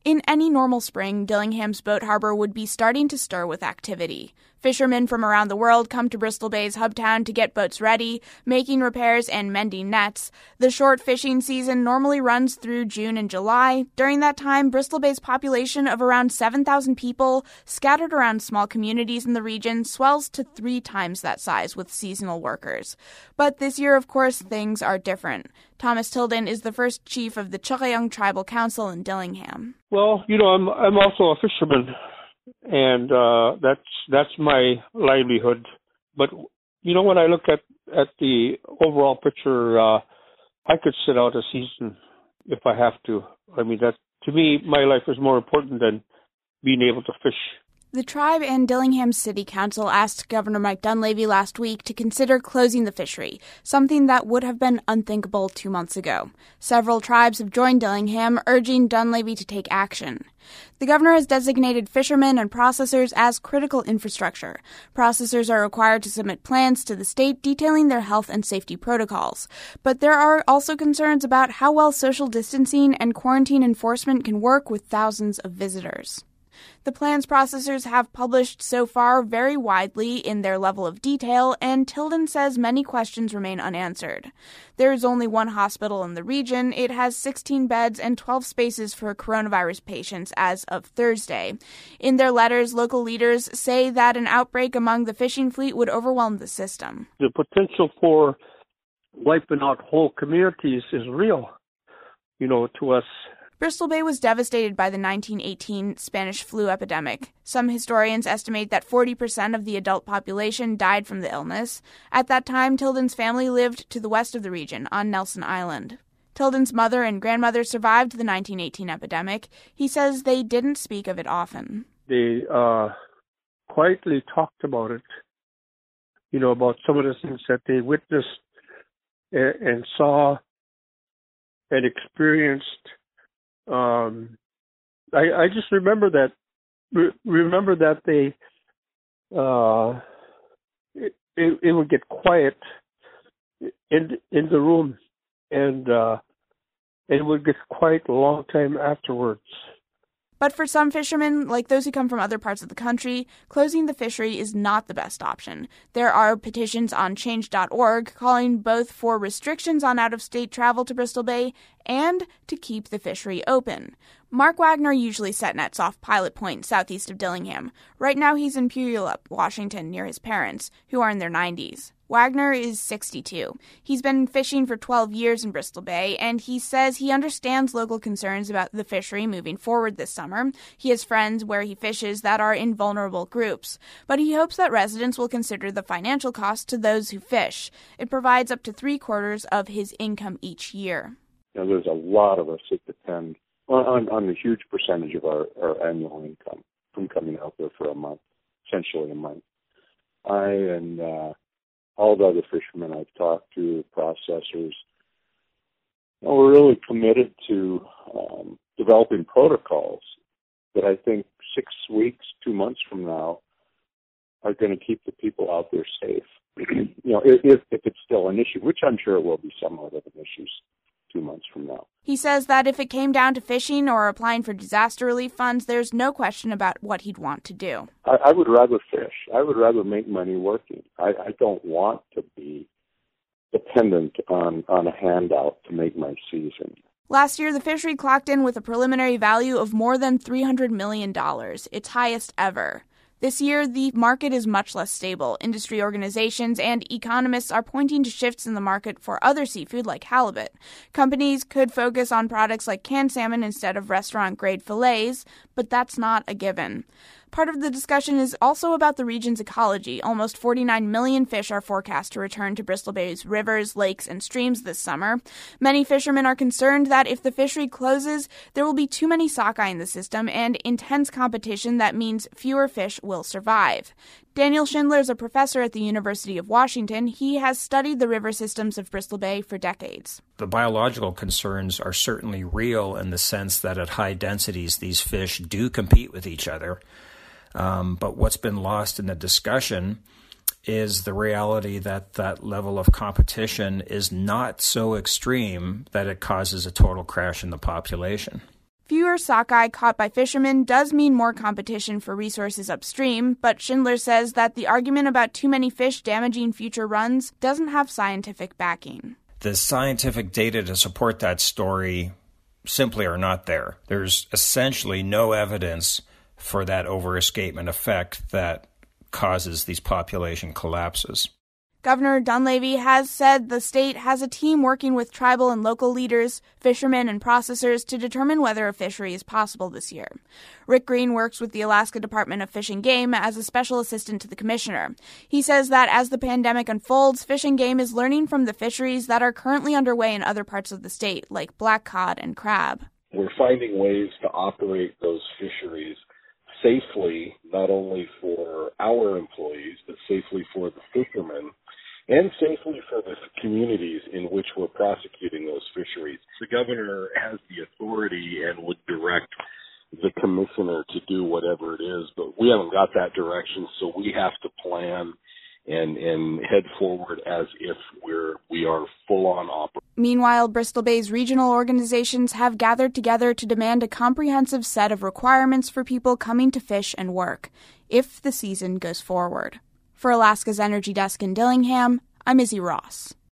In any normal spring, Dillingham's boat harbor would be starting to stir with activity. Fishermen from around the world come to Bristol Bay's hubtown to get boats ready, making repairs and mending nets. The short fishing season normally runs through June and July. During that time, Bristol Bay's population of around 7,000 people, scattered around small communities in the region, swells to 3 times that size with seasonal workers. But this year, of course, things are different. Thomas Tilden is the first chief of the Chukayung Tribal Council in Dillingham. Well, I'm also a fisherman, and that's my livelihood. But when I look at the overall picture, I could sit out a season if I have to. I mean, that to me, my life is more important than being able to fish. The tribe and Dillingham City Council asked Governor Mike Dunleavy last week to consider closing the fishery, something that would have been unthinkable 2 months ago. Several tribes have joined Dillingham, urging Dunleavy to take action. The governor has designated fishermen and processors as critical infrastructure. Processors are required to submit plans to the state detailing their health and safety protocols. But there are also concerns about how well social distancing and quarantine enforcement can work with thousands of visitors. The plans processors have published so far vary widely in their level of detail, and Tilden says many questions remain unanswered. There is only one hospital in the region. It has 16 beds and 12 spaces for coronavirus patients as of Thursday. In their letters, local leaders say that an outbreak among the fishing fleet would overwhelm the system. The potential for wiping out whole communities is real, to us. Bristol Bay was devastated by the 1918 Spanish flu epidemic. Some historians estimate that 40% of the adult population died from the illness. At that time, Tilden's family lived to the west of the region, on Nelson Island. Tilden's mother and grandmother survived the 1918 epidemic. He says they didn't speak of it often. They quietly talked about it, about some of the things that they witnessed and saw and experienced. I just remember that they it would get quiet in the room, and it would get quiet a long time afterwards. But for some fishermen, like those who come from other parts of the country, closing the fishery is not the best option. There are petitions on change.org calling both for restrictions on out-of-state travel to Bristol Bay and to keep the fishery open. Mark Wagner usually set nets off Pilot Point, southeast of Dillingham. Right now he's in Puyallup, Washington, near his parents, who are in their 90s. Wagner is 62. He's been fishing for 12 years in Bristol Bay, and he says he understands local concerns about the fishery moving forward this summer. He has friends where he fishes that are in vulnerable groups, but he hopes that residents will consider the financial cost to those who fish. It provides up to 3/4 of his income each year. There's a lot of us that depend on a huge percentage of our annual income from coming out there for a month, essentially a month. I and all the other fishermen I've talked to, processors, we're really committed to developing protocols that I think 6 weeks, 2 months from now are going to keep the people out there safe. If it's still an issue, which I'm sure it will be somewhat of an issue 2 months from now. He says that if it came down to fishing or applying for disaster relief funds, there's no question about what he'd want to do. I would rather fish. I would rather make money working. I don't want to be dependent on a handout to make my season. Last year, the fishery clocked in with a preliminary value of more than $300 million, its highest ever. This year, the market is much less stable. Industry organizations and economists are pointing to shifts in the market for other seafood like halibut. Companies could focus on products like canned salmon instead of restaurant-grade fillets, but that's not a given. Part of the discussion is also about the region's ecology. Almost 49 million fish are forecast to return to Bristol Bay's rivers, lakes, and streams this summer. Many fishermen are concerned that if the fishery closes, there will be too many sockeye in the system and intense competition that means fewer fish will survive. Daniel Schindler is a professor at the University of Washington. He has studied the river systems of Bristol Bay for decades. The biological concerns are certainly real in the sense that at high densities, these fish do compete with each other. But what's been lost in the discussion is the reality that that level of competition is not so extreme that it causes a total crash in the population. Fewer sockeye caught by fishermen does mean more competition for resources upstream, but Schindler says that the argument about too many fish damaging future runs doesn't have scientific backing. The scientific data to support that story simply are not there. There's essentially no evidence for that overescapement effect that causes these population collapses. Governor Dunleavy has said the state has a team working with tribal and local leaders, fishermen, and processors to determine whether a fishery is possible this year. Rick Green works with the Alaska Department of Fish and Game as a special assistant to the commissioner. He says that as the pandemic unfolds, Fish and Game is learning from the fisheries that are currently underway in other parts of the state, like black cod and crab. We're finding ways to operate those fisheries safely, not only for our employees, but safely for the fishermen, and safely for the communities in which we're prosecuting those fisheries. The governor has the authority and would direct the commissioner to do whatever it is, but we haven't got that direction, so we have to plan and head forward as if we are full-on operating. Meanwhile, Bristol Bay's regional organizations have gathered together to demand a comprehensive set of requirements for people coming to fish and work, if the season goes forward. For Alaska's Energy Desk in Dillingham, I'm Izzy Ross.